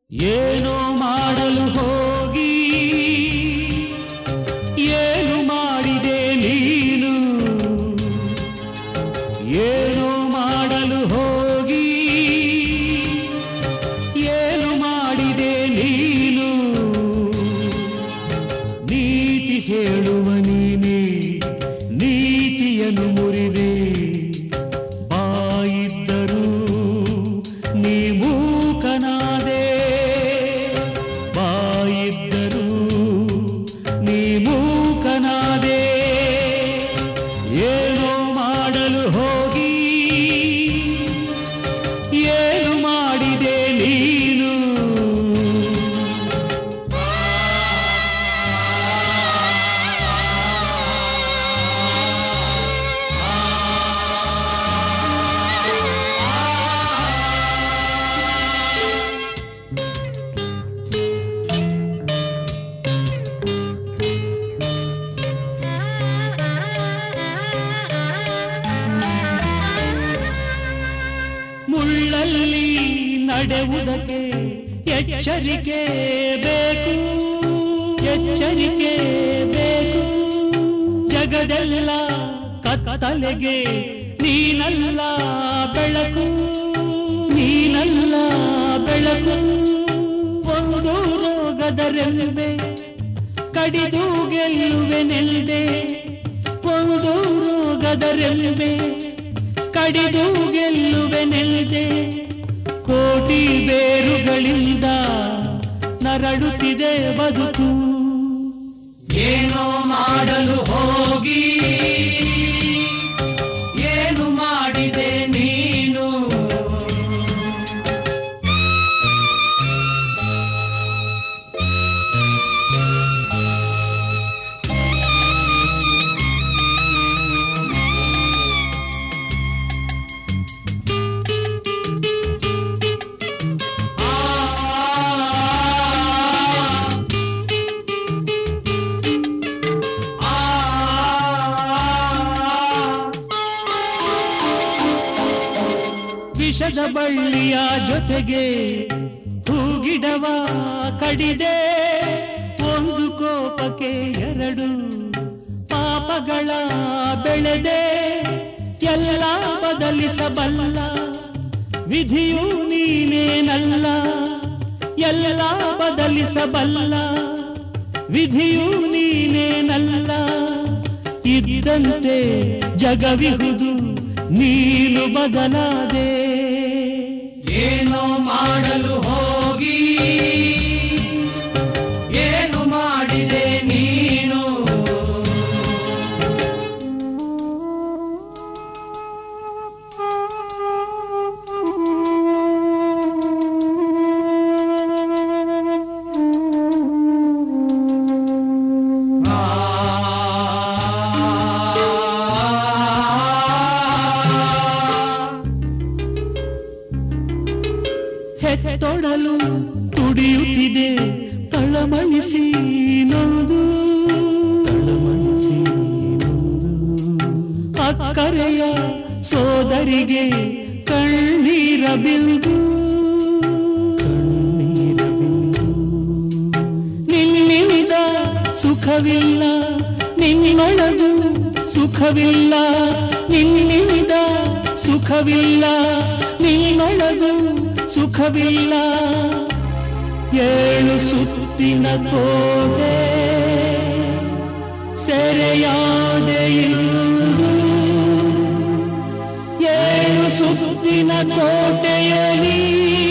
ಏನೋ ಮಾಡಲು ಹೋಗಿ ಏನು ಮಾಡಿದೆ ನೀನು, ಏನೋ ಮಾಡಲು ಹೋಗಿ ಏನು ಮಾಡಿದೆ ನೀನು, ನೀತಿ ಹೇಳುವ ನೀನೇ ನೀತಿಯನ್ನು ಮುರಿದೆ, ಬಾಯಿದ್ದರೂ ನೀ ಮೂಕನಾದೆ, ಬಾಯಿದ್ದರೂ ನೀ ಮೂಕನಾದೆ, ಏನೋ ಮಾಡಲು ಹೋಗಿ ಏನು ಮಾಡಿದೆ ನೀನು. ಮುಳ್ಳಲ್ಲಿ ನಡೆಯುವುದಕ್ಕೆ ಎಚ್ಚರಿಕೆ ಬೇಕು, ಎಚ್ಚರಿಕೆ ಬೇಕು, ಜಗದೆಲ್ಲ ಕತ್ತಲೆಗೆ ನೀನಲ್ಲ ಬೆಳಕು, ನೀನಲ್ಲ ಬೆಳಕು, ಒಂದು ರೋಗದ ರೆಲ್ವೆ ಕಡಿದು ಗೆಲ್ಲುವೆ ನೆಲ್ದೆ, ಒಂದು ರೋಗದ ರೆಲ್ವೆ ಕಡಿದು ಗೆಲ್ಲುವೆ ನೆಲ್ದೆ, ಕೋಟಿ ಬೇರುಗಳಿಂದ ನರಳುತ್ತಿದೆ ಬದುಕು, ಏನೋ ಮಾಡಲು ಹೋಗಿ ಏನು ಮಾಡಿದೆ ನೀನು. ವಿಷದ ಬಳ್ಳಿಯ ಜೊತೆಗೆ ಹೂಗಿಡವ ಕಡಿದೆ, ಒಂದು ಕೋಪಕ್ಕೆ ಎರಡು ಪಾಪಗಳ ಬೆಳೆದೆ, ಎಲ್ಲ ಬದಲಿಸಬಲ್ಲ ವಿಧಿಯೂ ನೀನೇನಲ್ಲ, ಎಲ್ಲ ಬದಲಿಸಬಲ್ಲ ವಿಧಿಯೂ ನೀನೇನಲ್ಲ, ಇದ್ದಂತೆ ಜಗವಿಹುದು ನೀನು ಬದಲಾದೆ, ಏನೋ ಮಾಡಲು ಹೋಗಿ ಏನು ಮಾಡಿದೆ ನೀನು. ಹೆತ್ತೊಡಲು ತುಡಿಯುತ್ತಿದೆ ತಳಮಳಿಸಿ ನೊಂದು, ತಳಮಳಿಸಿ ನೊಂದು, ಅಕ್ಕರೆಯ ಸೋದರಿಗೆ ಕಣ್ಣೀರ ಬಿಂದು, ಕಣ್ಣೀರ ಬಿಂದು, ನಿನ್ನಿಂದ ಸುಖವಿಲ್ಲ ನಿನ್ನೊಳಗೂ ಸುಖವಿಲ್ಲ, ನಿನ್ನಿಂದ ಸುಖವಿಲ್ಲ ನಿನ್ನೊಳಗೂ ಸುಖವಿಲ್ಲ, ಏಳು ಸುತ್ತಿನ ಕೋಟೆ ಸೆರೆಯಾದೆ ಇಂದು, ಏಳು ಸುತ್ತಿನ ಕೋಟೆಯಲ್ಲಿ